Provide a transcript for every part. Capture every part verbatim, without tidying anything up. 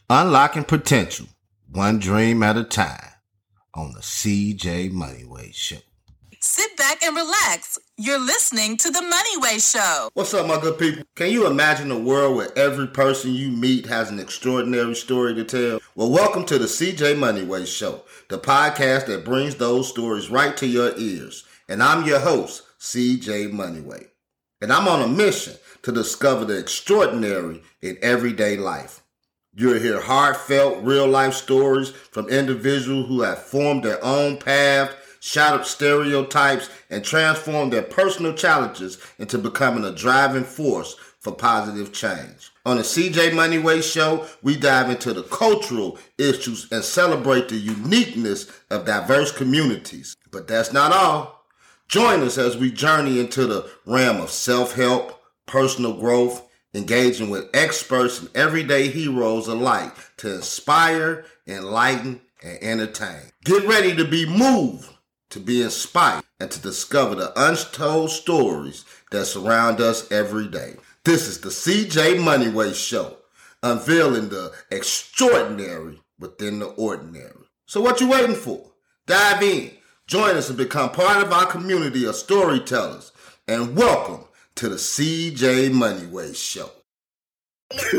Unlocking potential, one dream at a time, on the C J Moneyway Show. Sit back and relax. You're listening to the Moneyway Show. What's up, my good people? Can you imagine a world where every person you meet has an extraordinary story to tell? Well, welcome to the C J Moneyway Show, the podcast that brings those stories right to your ears. And I'm your host, C J Moneyway. And I'm on a mission to discover the extraordinary in everyday life. You'll hear heartfelt, real-life stories from individuals who have formed their own path, shattered stereotypes, and transformed their personal challenges into becoming a driving force for positive change. On the C J Moneyway Show, we dive into the cultural issues and celebrate the uniqueness of diverse communities. But that's not all. Join us as we journey into the realm of self-help, personal growth, engaging with experts and everyday heroes alike to inspire, enlighten, and entertain. Get ready to be moved, to be inspired, and to discover the untold stories that surround us every day. This is the C J Moneyway Show, unveiling the extraordinary within the ordinary. So what you waiting for? Dive in, join us and become part of our community of storytellers, and welcome to the C J Moneyway Show. I can't,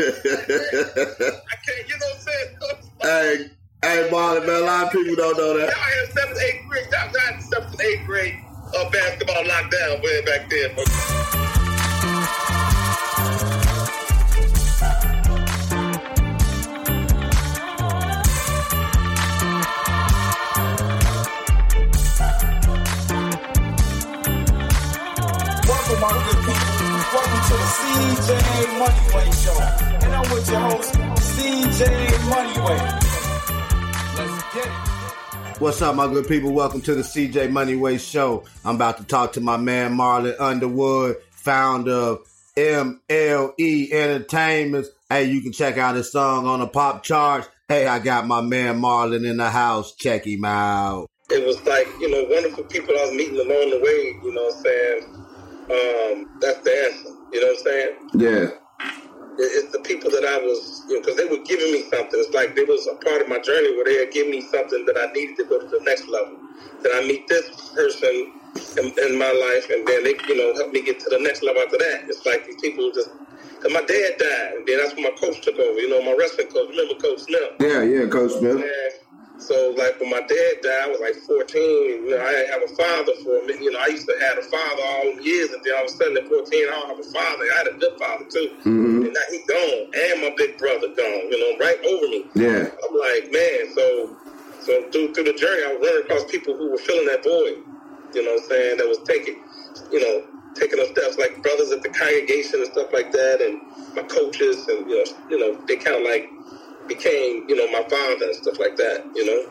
you know what I'm saying? Hey, hey, Marlon, man, a lot of people don't know that. Y'all had seventh, eighth grade, y'all had seventh and eighth grade uh, basketball lockdown way back then. Welcome, my good people. Welcome to the C J Moneyway Show. And I'm with your host, C J Moneyway. Let's get it. What's up, my good people? Welcome to the C J Moneyway Show. I'm about to talk to my man, Marlon Underwood, founder of M L E Entertainment. Hey, you can check out his song on the pop charts. Hey, I got my man Marlon in the house. Check him out. It was like, you know, wonderful people I was meeting along the way, you know what I'm saying? Um, that's the answer. You know what I'm saying? Yeah. It's the people that I was, you know, because they were giving me something. It's like there was a part of my journey where they had given me something that I needed to go to the next level. Then I meet this person in, in my life, and then they, you know, help me get to the next level after that. It's like these people just, because my dad died, and then that's when my coach took over. You know, my wrestling coach. Remember Coach Smith? Yeah, yeah, Coach Smith. Yeah. So, like, when my dad died, I was like fourteen. You know, I didn't have a father for a minute. You know, I used to have a father all them years, and then all of a sudden at fourteen, I don't have a father. I had a good father, too. Mm-hmm. And now he's gone, and my big brother gone, you know, right over me. Yeah. I'm like, man, so so through, through the journey, I was running across people who were filling that void, you know what I'm saying, that was taking, you know, taking those steps, like brothers at the congregation and stuff like that, and my coaches, and, you know, you know they kind of like, became, you know, my father and stuff like that, you know.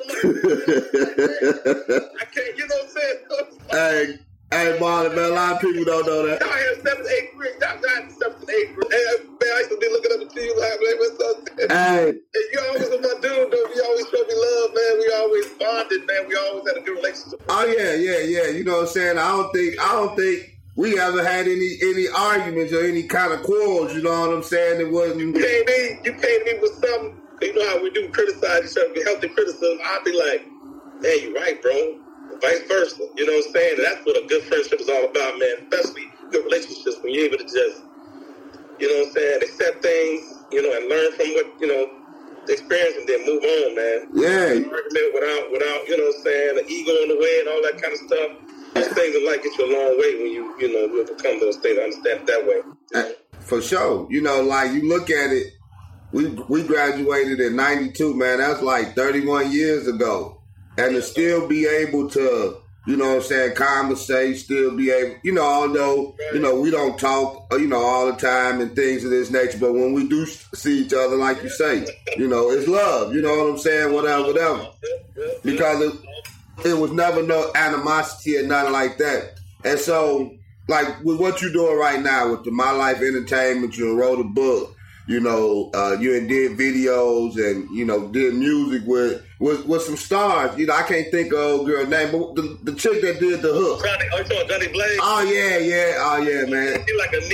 I can't, you know what I'm saying? Hey, hey, Marlon, man, a lot of people don't know that. Y'all had seventh, eighth grade, y'all had seventh, eighth grade. Hey, man, I used to be looking up at you like, man, what's up? Hey. Hey, you always was my dude, though. You always showed me love, man. We always bonded, man. We always had a good relationship. Oh, yeah, yeah, yeah. You know what I'm saying? I don't think, I don't think we ever had any any arguments or any kind of quarrels, you know what I'm saying? It wasn't. You came in, you came in with something, you know how we do criticize each other, healthy criticism. I'd be like, man, you're right, bro. Vice versa. You know what I'm saying? And that's what a good friendship is all about, man. Especially good relationships when you're able to just, you know what I'm saying, accept things, you know, and learn from what, you know, the experience and then move on, man. Yeah. Argument without, without, you know what I'm saying, the ego in the way and all that kind of stuff. Those things in life get you a long way when you, you know, you become those things. I understand it that way. You know? For sure. You know, like, you look at it, we we graduated in ninety-two, man. That's like thirty-one years ago. And to still be able to, you know what I'm saying, conversate, still be able, you know, although, you know, we don't talk, you know, all the time and things of this nature, but when we do see each other, like you say, you know, it's love, you know what I'm saying, whatever, whatever. Because it, it was never no animosity or nothing like that. And so, like, with what you're doing right now with the My Life Entertainment, you wrote a book, you know, uh, you did videos and, you know, did music with, with with some stars. You know, I can't think of old girl's name, but the, the chick that did the hook. Johnny, oh, you talking Johnny Blaze? Oh, yeah, yeah. Oh, yeah, man. She like a niece.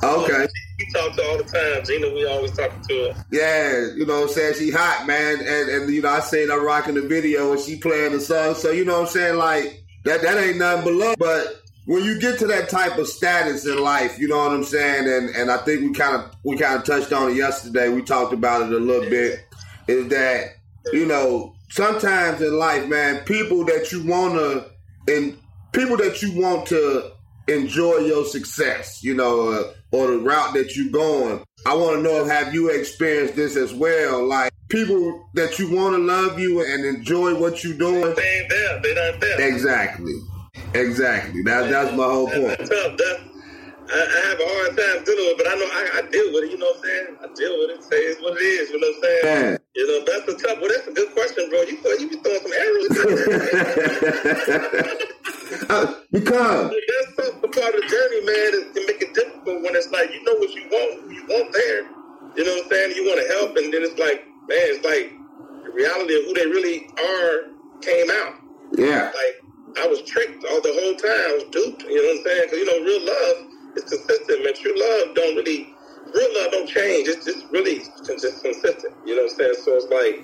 Okay. We talk to her all the time. Gina, we always talking to her. Yeah, you know what I'm saying? She hot, man. And, and you know, I seen her rocking the video and she playing the song. So, you know what I'm saying? Like, that, that ain't nothing but love. But when you get to that type of status in life, you know what I'm saying? And and I think we kind of we kind of touched on it yesterday. We talked about it a little bit. Is that, you know, sometimes in life, man, people that you want to, and people that you want to enjoy your success, you know, uh, or the route that you're going. I want to know, have you experienced this as well? Like, people that you want to love you and enjoy what you're doing. They ain't there. They not there. Exactly. Exactly. That, that's my whole point. That's tough. That's, I, I have a hard time dealing with it, but I know I, I deal with it, you know what I'm saying? I deal with it. Say it's what it is, you know what I'm saying? Yeah. You know, that's a tough, well, that's a good question, bro. You you be throwing some arrows. uh, because that's tough. The part of the journey, man, is to make it difficult when it's like, you know what you want, who you want there. You know what I'm saying? You want to help, and then it's like, man, it's like the reality of who they really are came out. Yeah. Like, I was tricked all the whole time. I was duped. You know what I'm saying? Because, you know, real love is consistent, man. True love don't really, real love don't change. It's just really just consistent. You know what I'm saying? So it's like,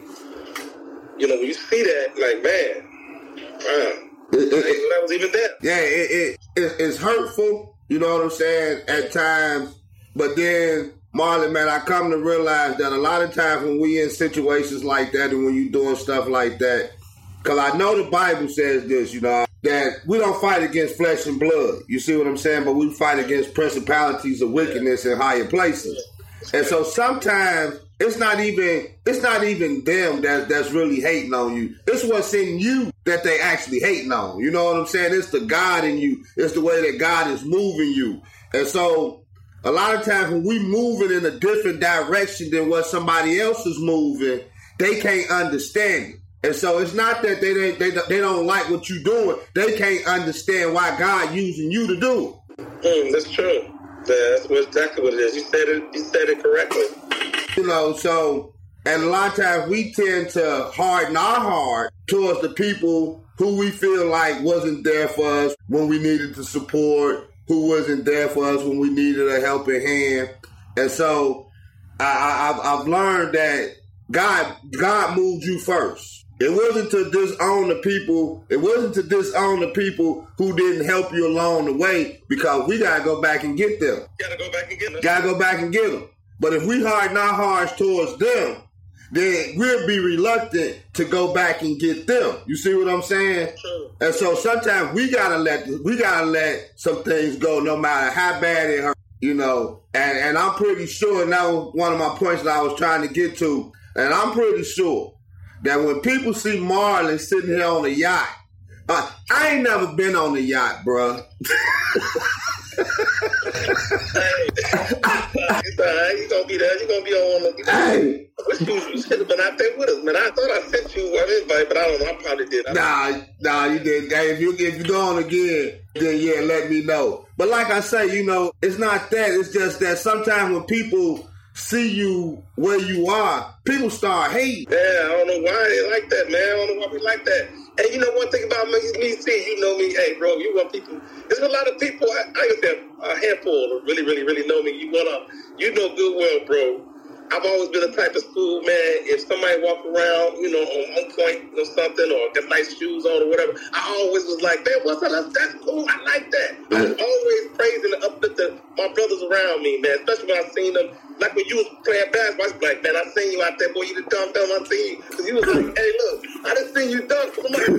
you know, when you see that, like, man, wow. It, it, it, that was even there. Yeah, it, it, it it's hurtful, you know what I'm saying, at times. But then, Marlon, man, I come to realize that a lot of times when we in situations like that and when you doing stuff like that, because I know the Bible says this, you know, that we don't fight against flesh and blood. You see what I'm saying? But we fight against principalities of wickedness in higher places. And so sometimes it's not even it's not even them that, that's really hating on you. It's what's in you that they actually hating on. You know what I'm saying? It's the God in you. It's the way that God is moving you. And so a lot of times when we moving in a different direction than what somebody else is moving, they can't understand it. And so it's not that they they they, they don't like what you're doing. They can't understand why God using you to do it. Mm, that's true. Yeah, that's what, exactly what it is. You said it. You said it correctly. You know, so and a lot of times we tend to harden our heart towards the people who we feel like wasn't there for us when we needed the support, who wasn't there for us when we needed a helping hand. And so I, I, I've, I've learned that God God moved you first. It wasn't to disown the people. It wasn't to disown the people who didn't help you along the way, because we got to go back and get them. Got to go back and get them. Got to go back and get them. But if we harden our hearts towards them, then we'll be reluctant to go back and get them. You see what I'm saying? True. And so sometimes we gotta let we gotta let some things go, no matter how bad it hurts. You know, and, and I'm pretty sure, and that was one of my points that I was trying to get to, and I'm pretty sure that when people see Marlon sitting here on a yacht, uh, I ain't never been on a yacht, bruh. Hey, it's all right. You gonna be there. You gonna be on the. Hey. Wish you, you should have been out there with us, man. I thought I sent you an invite, but I don't know. I probably did. I Nah, nah, you did. Hey, if you if you go on again, then yeah, let me know. But like I say, you know, it's not that. It's just that sometimes when people see you where you are, people start hating. Yeah, I don't know why they like that, man. I don't know why we like that. And you know one thing about me, me see, you know me, hey, bro, you want people. There's a lot of people. I, I used to have a handful of really, really, really know me. You wanna, you know good well, bro. I've always been the type of school, man, if somebody walk around, you know, on, on point or something, or got nice shoes on or whatever, I always was like, man, what's up? That's, that's cool. I like that. I was always praising and uplifting my brothers around me, man, especially when I seen them. Like when you was playing basketball, I was like, man, I seen you out there, boy, you the dumb dumb, I seen you. Because you was like, hey, look, I done seen you dunk. I'm like,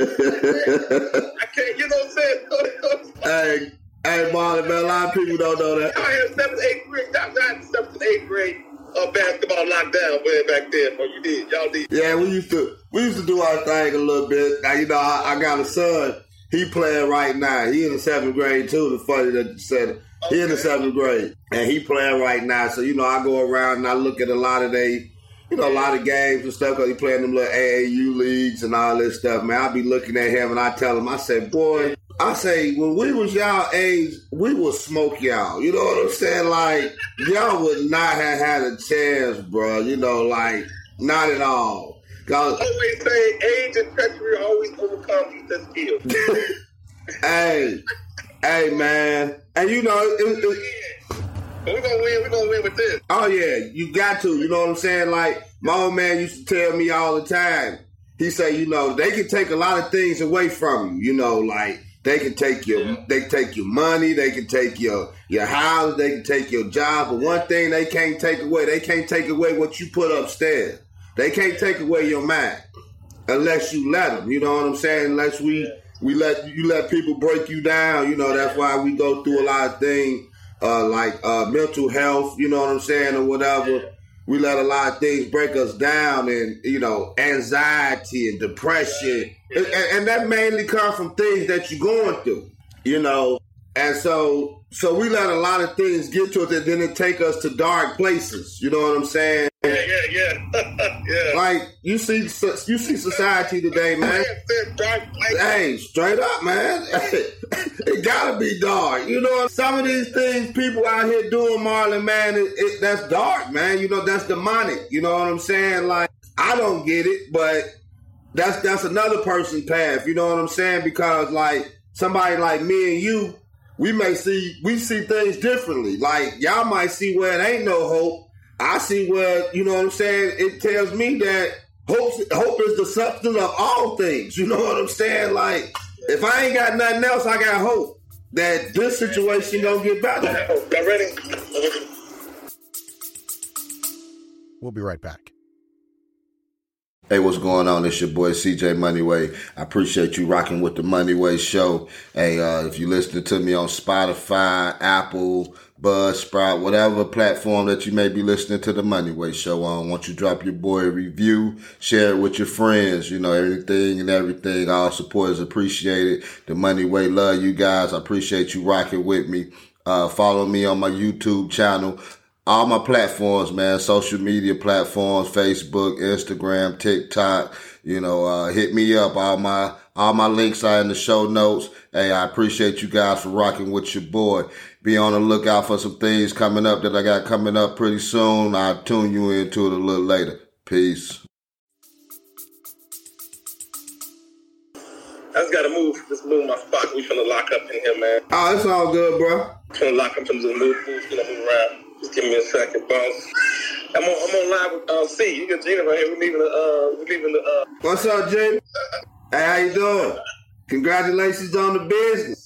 I can't, you know what I'm saying? Hey, hey, Marlon, man, a lot of people don't know that. I had seventh, eighth grade, I had seventh, eighth grade. Uh, basketball locked down way back then, bro. You did, y'all did. Yeah, we used to we used to do our thing a little bit. Now, you know, I, I got a son. He playing right now. He in the seventh grade too. It's funny that you said it. Okay. He in the seventh grade, and he playing right now. So you know, I go around and I look at a lot of they, you know, a lot of games and stuff because he playing them little A A U leagues and all this stuff. Man, I be looking at him and I tell him, I say, boy. I say, when we was y'all age, we would smoke y'all. You know what I'm saying? Like, y'all would not have had a chance, bro. You know, like, not at all. I always say, age and treachery always overcome youth and skill. Hey, hey, man. And, you know, it, it, But we're gonna win. We're gonna win with this. Oh yeah, you got to. You know what I'm saying? Like my old man used to tell me all the time. He say, you know, they can take a lot of things away from you. You know, like they can take your, yeah. they can take your money, they can take your your house, they can take your job. But one thing they can't take away, they can't take away what you put upstairs. They can't take away your mind unless you let them. You know what I'm saying? Unless we we let you let people break you down. You know, that's why we go through a lot of things. Uh, like uh, mental health, you know what I'm saying, or whatever. We let a lot of things break us down, and you know, anxiety and depression, and, and that mainly comes from things that you're going through, you know. And so, so we let a lot of things get to us, and then it take us to dark places. You know what I'm saying? Yeah, yeah, yeah. yeah. Like you see, you see society today, man. Hey, straight up, man. It gotta be dark. You know, some of these things people out here doing, Marlon, man, it, it, that's dark, man. You know, that's demonic. You know what I'm saying? Like, I don't get it, but that's that's another person's path. You know what I'm saying? Because like somebody like me and you, we may see we see things differently. Like y'all might see where it ain't no hope. I see where, you know what I'm saying, it tells me that hope, hope is the substance of all things. You know what I'm saying? Like, if I ain't got nothing else, I got hope that this situation gonna get better. Y'all ready? We'll be right back. Hey, what's going on? It's your boy C J Moneyway. I appreciate you rocking with the Moneyway Show. Hey, uh, if you listening to me on Spotify, Apple, Buzzsprout, whatever platform that you may be listening to the Moneyway Show on, why don't you drop your boy a review, share it with your friends, you know, everything and everything. All support is appreciated. The Moneyway love you guys. I appreciate you rocking with me. Uh, follow me on my YouTube channel. All my platforms, man, social media platforms, Facebook, Instagram, TikTok, you know, uh, hit me up. All my, all my links are in the show notes. Hey, I appreciate you guys for rocking with your boy. Be on the lookout for some things coming up that I got coming up pretty soon. I'll tune you into it a little later. Peace. I just gotta move. Just move my spot. We finna lock up in here, man. Oh, it's all good, bro. Finna lock up into the move, move, you know, move around. Just give me a second, boss. I'm on, I'm on live with uh, C. You got Gina right here. We're leaving the, uh, we're leaving the, uh... What's up, Jay? Hey, how you doing? Congratulations on the business.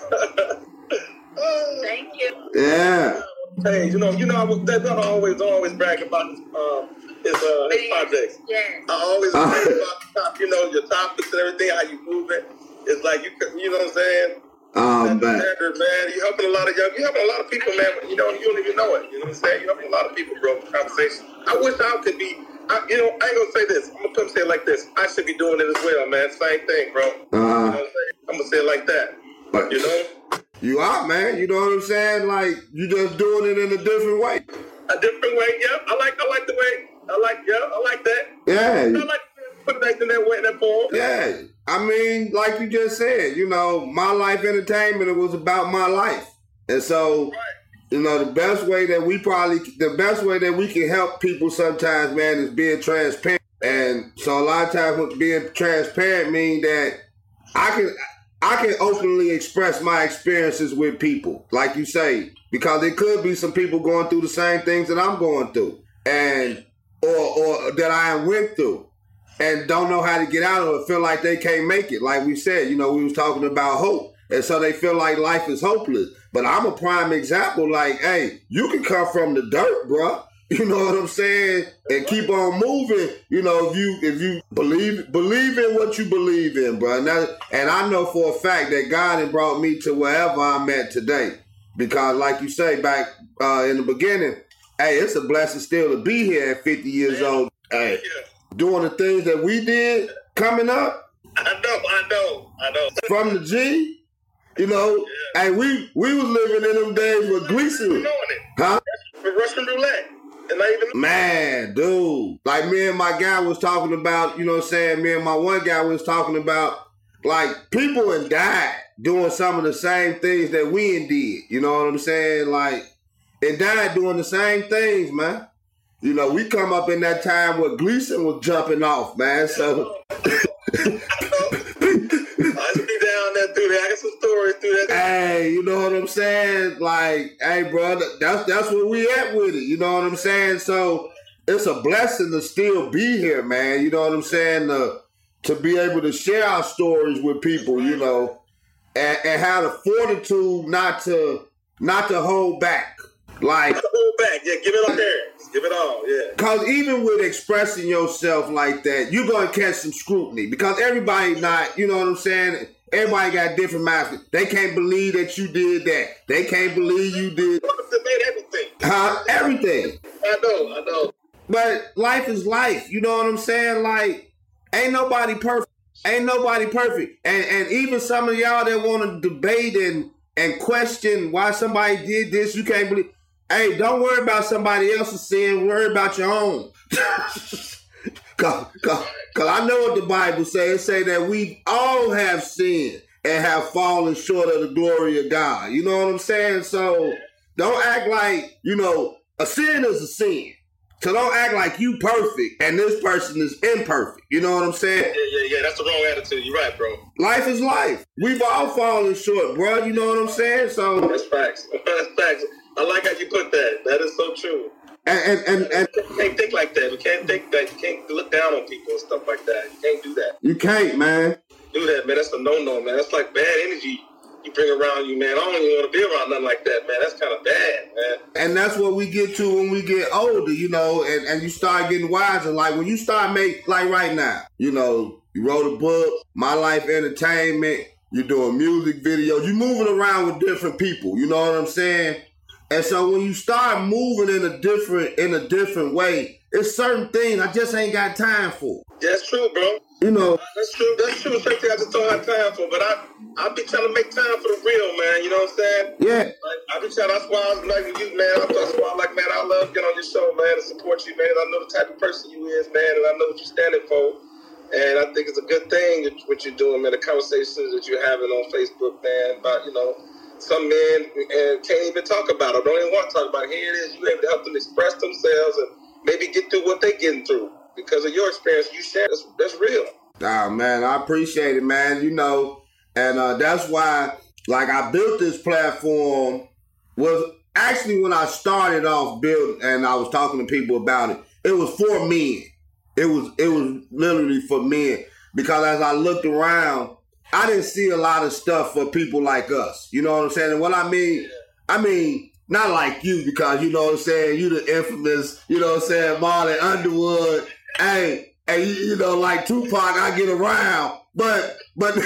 Thank you. Yeah. Hey, you know, you know, I was, that don't always, don't always brag about his, um, his, uh, his projects. Yes. I always brag about the top, you know, your topics and everything, how you move it. It's like, you you know what I'm saying? Oh, man. man. You're helping a lot of young, you're helping a lot of people, man. You know, you don't even know it. You know what I'm saying? You're helping a lot of people, bro, with conversation. I wish I could be, I, you know, I ain't gonna say this. I'm gonna come say it like this. I should be doing it as well, man. Same thing, bro. Uh-huh. You know what I'm saying? I'm gonna say it like that. But, you know? You are, man. You know what I'm saying? Like, you just doing it in a different way. A different way, yeah. I like, I like the way. I like, yeah, I like that. Yeah. I like put it in that way, in that form. Yeah. I mean, like you just said, you know, my life entertainment, it was about my life. And so, right. you know, the best way that we probably, the best way that we can help people sometimes, man, is being transparent. And so a lot of times being transparent means that I can, I can openly express my experiences with people, like you say, because there could be some people going through the same things that I'm going through, and or or that I went through, and don't know how to get out of it, feel like they can't make it. Like we said, you know, we was talking about hope, and so they feel like life is hopeless. But I'm a prime example. Like, hey, you can come from the dirt, bro. You know what I'm saying? And keep on moving. You know, if you if you believe believe in what you believe in, bro. And, that, and I know for a fact that God has brought me to wherever I'm at today. Because like you say, back uh, in the beginning, hey, it's a blessing still to be here at fifty years old. Hey, doing the things that we did coming up. I know, I know, I know. From the G, you know, yeah. hey, we we was living in them days with Gleason. Huh? With Russian roulette. And not even Man, dude. Like me and my guy was talking about, you know what I'm saying? Me and my one guy was talking about, like, people had died doing some of the same things that we did. You know what I'm saying? Like, and died doing the same things, man. You know, we come up in that time where Gleason was jumping off, man. So I see down there through there. I got some stories through that. Hey, hey, you know what I'm saying? Like, hey, bro, that's that's where we at with it. You know what I'm saying? So it's a blessing to still be here, man. You know what I'm saying? To, to be able to share our stories with people, you know, and, and have the fortitude not to not to hold back. Like, not to hold back, yeah, give it all there. Give it all, yeah. Because even with expressing yourself like that, you're going to catch some scrutiny. Because everybody not, you know what I'm saying? Everybody got different minds. They can't believe that you did that. They can't believe you did. They made everything. Huh? Everything. I know, I know. But life is life. You know what I'm saying? Like, ain't nobody perfect. Ain't nobody perfect. And and even some of y'all that want to debate and, and question why somebody did this, you can't believe. Hey, don't worry about somebody else's sin. Worry about your own. Cause, cause, cause I know what the Bible says. It say that we all have sinned and have fallen short of the glory of God. You know what I'm saying? So don't act like, you know, a sin is a sin. So don't act like you perfect and this person is imperfect. You know what I'm saying? Yeah, yeah, yeah. That's the wrong attitude. You're right, bro. Life is life. We've all fallen short, bro. You know what I'm saying? So that's facts. That's facts. I like how you put that. That is so true. And and, and, and you can't think like that. You can't think that. You can't look down on people and stuff like that. You can't do that. You can't, man. Do that, man. That's a no-no, man. That's like bad energy you bring around you, man. I don't even want to be around nothing like that, man. That's kind of bad, man. And that's what we get to when we get older, you know, and, and you start getting wiser. Like when you start make, like right now, you know, you wrote a book, My Life Entertainment, you're doing music videos, you're moving around with different people, you know what I'm saying? And so when you start moving in a different in a different way, it's certain things I just ain't got time for. That's true, bro. You know. That's true. That's true. Certain things I just don't have time for. But I I be trying to make time for the real, man. You know what I'm saying? Yeah. Like, I be trying. That's why I was like you, man. That's why I'm like, man, I love getting on your show, man, to support you, man. I know the type of person you is, man, and I know what you're standing for. And I think it's a good thing that what you're doing, man. The conversations that you're having on Facebook, man, about, you know, some men and can't even talk about it, don't even want to talk about it. Here it is, you're able to help them express themselves and maybe get through what they're getting through because of your experience you share. That's, that's real. Ah, man, I appreciate it, man. You know, and uh, that's why, like, I built this platform was actually when I started off building and I was talking to people about it, it was for men. It was, it was literally for men because as I looked around, I didn't see a lot of stuff for people like us. You know what I'm saying? And what I mean, I mean, not like you because, you know what I'm saying, you the infamous, you know what I'm saying, Marlon Underwood. Hey, hey, you know, like Tupac, I get around. But, but,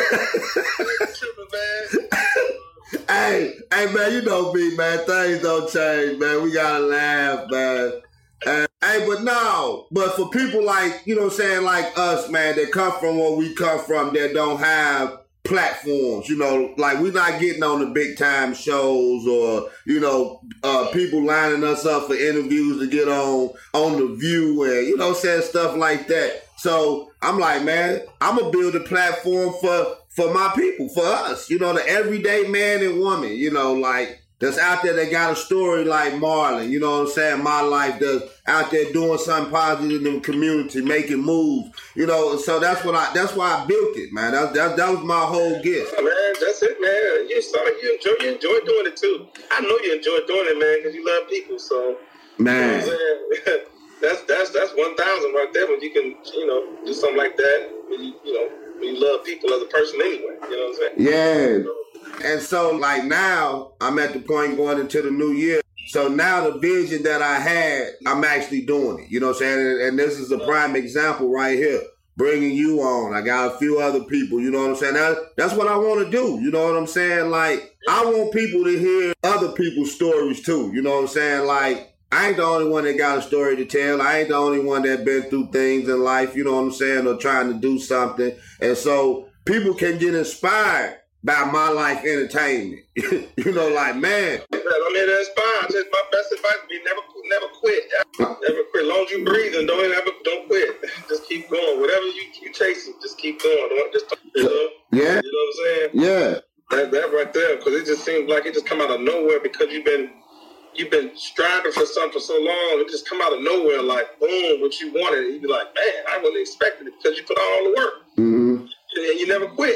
hey, hey, man, you know me, man. Things don't change, man. We gotta laugh, man. And, hey, but no, but for people like, you know what I'm saying, like us, man, that come from where we come from, that don't have platforms, you know, like we're not getting on the big time shows or, you know, uh, people lining us up for interviews to get on, on The View and, you know what I'm saying, stuff like that. So I'm like, man, I'm going to build a platform for, for my people, for us, you know, the everyday man and woman, you know, like, that's out there that got a story like Marlon, you know what I'm saying? My life does out there doing something positive in the community, making moves, you know. So that's what I. That's why I built it, man. That that, that was my whole gift. Oh, man, that's it, man. You saw you enjoy you enjoy doing it too. I know you enjoy doing it, man, because you love people. So man, you know that's that's that's one thousand right there. When you can, you know, do something like that, when you you know when you love people as a person anyway. You know what I'm saying? Yeah. So, and so, like, now, I'm at the point going into the new year. So now the vision that I had, I'm actually doing it. You know what I'm saying? And, and this is a prime example right here. Bringing you on. I got a few other people. You know what I'm saying? That, that's what I want to do. You know what I'm saying? Like, I want people to hear other people's stories, too. You know what I'm saying? Like, I ain't the only one that got a story to tell. I ain't the only one that been through things in life, you know what I'm saying, or trying to do something. And so people can get inspired by My Life Entertainment. You know, like, man. I'm here to inspire. Just my best advice would be never, never quit. Never quit. As long as you breathe and don't ever, don't quit. Just keep going. Whatever you you chasing, just keep going. Don't just, you know. Yeah. You know what I'm saying? Yeah. That, that right there, because it just seems like it just come out of nowhere because you've been you've been striving for something for so long. It just come out of nowhere, like boom, what you wanted. You be like, man, I wasn't expecting it because you put all the work. Mm-hmm. And you never quit.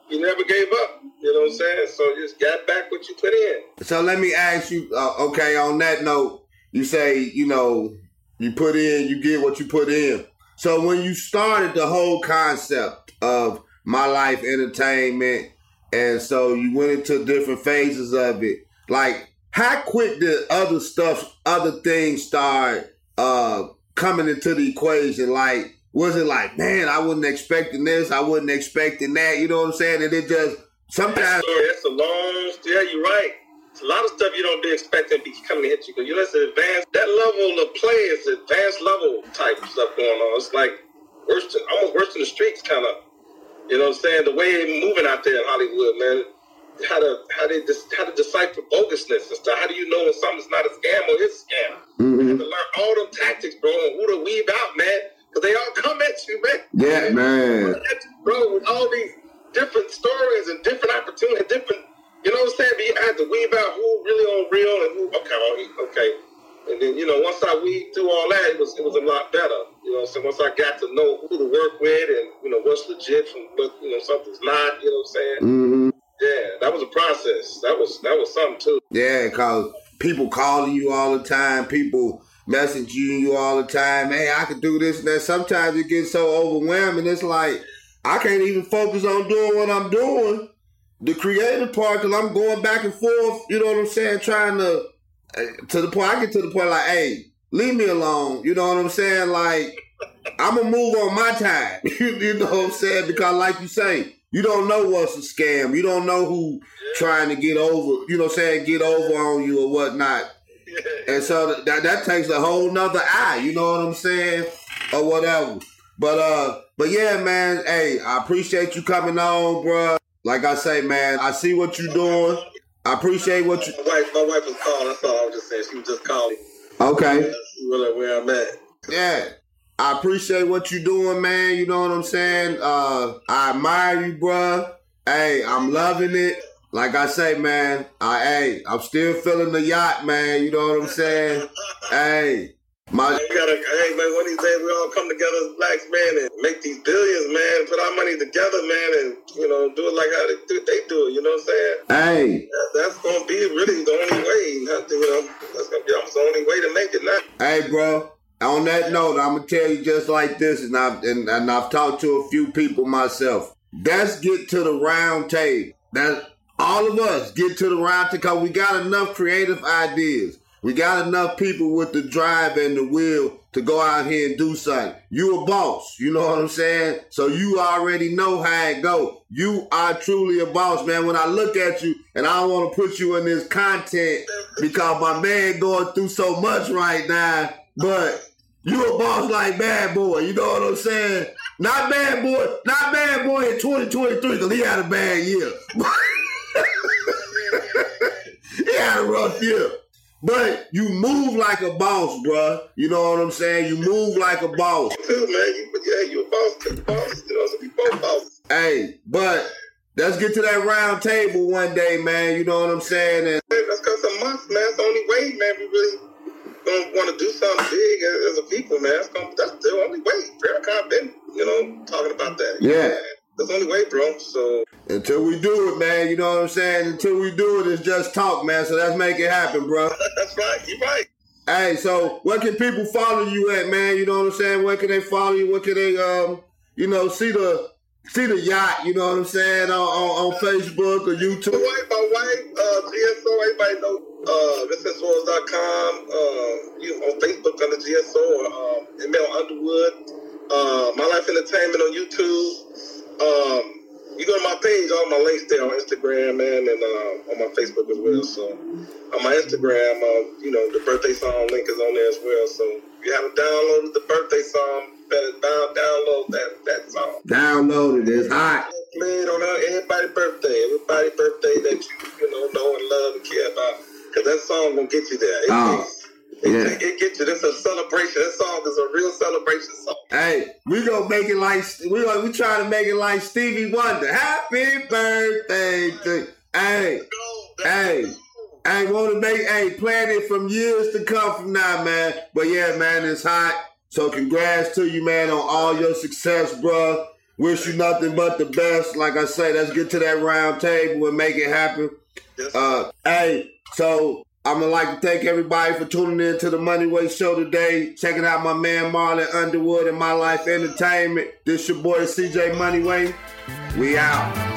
you never gave up. You know what I'm saying? So you just got back what you put in. So let me ask you, uh, okay, on that note, you say, you know, you put in, you get what you put in. So when you started the whole concept of My Life Entertainment, and so you went into different phases of it, like, how quick did other stuff, other things start uh, coming into the equation? Like, was it like, man, I wasn't expecting this, I wasn't expecting that, you know what I'm saying? And it just, sometimes... It's a long, yeah, you're right. It's a lot of stuff you don't be expecting to be coming to hit you. Because you know, it's advanced, that level of play is advanced level type stuff going on. It's like worse than, almost worse than the streets kind of, you know what I'm saying? The way they're moving out there in Hollywood, man. How to how to how to decipher bogusness and stuff. How do you know when something's not a scam or is a scam? Mm-hmm. You have to learn all them tactics, bro, and who to weave out, man. Because they all come at you, man. Yeah, man. Bro, with all these different stories and different opportunities, different, you know what I'm saying? But you have to weave out who really on real and who, okay, okay. And then, you know, once I weaved through all that, it was it was a lot better. You know, so once I got to know who to work with and, you know, what's legit from what, you know, something's not, you know what I'm saying? Mm-hmm. Yeah, that was a process. That was that was something too. Yeah, because people calling you all the time, people messaging you all the time. Hey, I could do this and that. Sometimes it gets so overwhelming. It's like, I can't even focus on doing what I'm doing. The creative part, because I'm going back and forth, you know what I'm saying, trying to, to the point, I get to the point like, hey, leave me alone. You know what I'm saying? Like, I'm going to move on my time. You know what I'm saying? Because like you say, you don't know what's a scam. You don't know who trying to get over, you know what I'm saying, get over on you or whatnot. And so that that takes a whole nother eye, you know what I'm saying? Or whatever. But uh, but yeah, man, hey, I appreciate you coming on, bro. Like I say, man, I see what you're doing. I appreciate what you... My wife, my wife was calling, that's all I was just saying. She was just calling. Okay. She really where I'm at. Yeah. I appreciate what you're doing, man. You know what I'm saying? Uh, I admire you, bruh. Hey, I'm loving it. Like I say, man, I, hey, I'm still feeling the yacht, man. You know what I'm saying? Hey, my... We gotta, hey, man, one of these days we all come together as blacks, man, and make these billions, man, put our money together, man, and, you know, do it like how they do, they do it, you know what I'm saying? Hey. That, that's going to be really the only way, not, you know, that's going to be almost the only way to make it now. Hey, bro. On that note, I'm going to tell you just like this, and I've, and, and I've talked to a few people myself. Let's get to the round table. That all of us get to the round table because we got enough creative ideas. We got enough people with the drive and the will to go out here and do something. You a boss, you know what I'm saying? So you already know how it go. You are truly a boss, man. When I look at you, and I don't want to put you in this content because my man going through so much right now, but you a boss like Bad Boy, you know what I'm saying? Not Bad Boy, not Bad Boy in twenty twenty-three because he had a bad year. He had a rough year. But you move like a boss, bruh. You know what I'm saying? You move like a boss. You too, man. You, yeah, you a boss to the boss. You know, so we both bosses. Hey, but let's get to that round table one day, man. You know what I'm saying? And that's because a month, man. It's the only way, man, we really gonna want to do something big as, as a people, man. That's, gonna, that's the only way. Farrakhan been, you know, talking about that. Yeah. Man. That's the only way, bro. So until we do it, man, you know what I'm saying? Until we do it, it's just talk, man. So let's make it happen, bro. That's right. You're right. Hey, so where can people follow you at, man? You know what I'm saying? Where can they follow you? Where can they, um, you know, see the see the yacht? You know what I'm saying? On on, on Facebook or YouTube. My wife, my wife, uh, G S O. Everybody know uh, Vincent Suarez dot com. Uh, you on Facebook under G S O or um, Email Underwood. Uh, My Life Entertainment on YouTube. Um, you go to my page, all my links there on Instagram, man, and uh, on my Facebook as well. So on my Instagram, uh, you know, the birthday song link is on there as well. So if you haven't downloaded the birthday song, better down, download that that song. Download it. It's hot. Play it on everybody's birthday. Everybody's birthday that you, you know, know and love and care about. Because that song will get you there. It, oh. It, yeah. it, it gets you. This is a celebration. That song is a real celebration song. Hey, we gonna make it like we gonna, we trying to make it like Stevie Wonder. Happy birthday to hey, hey, hey. Want to make hey plan it from years to come from now, man. But yeah, man, it's hot. So congrats to you, man, on all your success, bro. Wish you nothing but the best. Like I say, let's get to that round table and make it happen. Yes. Uh, hey, so I'm going to like to thank everybody for tuning in to the Money Way Show today. Checking out my man Marlon Underwood and My Life Entertainment. This your boy C J Moneyway. We out.